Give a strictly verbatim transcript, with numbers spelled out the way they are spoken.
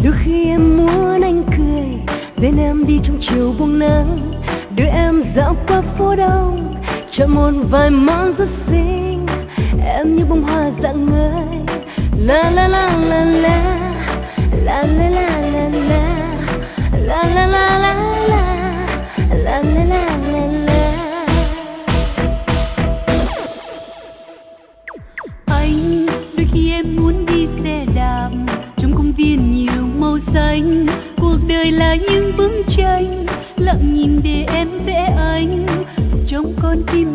Đôi khi em muốn anh cười, bên em đi trong chiều buông nắng, đưa em dạo qua phố đông, chọn một vài món rất xinh. Em như bông hoa rạng ngời, la la la la la, la la la la la, la la la la la, la la la la la. Anh đôi khi em muốn đi xe đạp trong công viên nhiều màu xanh, cuộc đời là những bức tranh lặng nhìn để em vẽ anh trong con tim